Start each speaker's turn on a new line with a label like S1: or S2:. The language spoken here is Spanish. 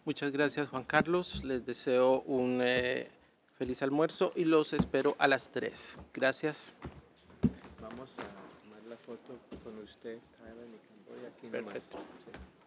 S1: Muchas gracias, Juan Carlos. Les deseo un feliz almuerzo y los espero a las 3. Gracias.
S2: Vamos a tomar la foto con usted, Tyler, y voy aquí nomás.
S1: Perfecto.
S2: Sí.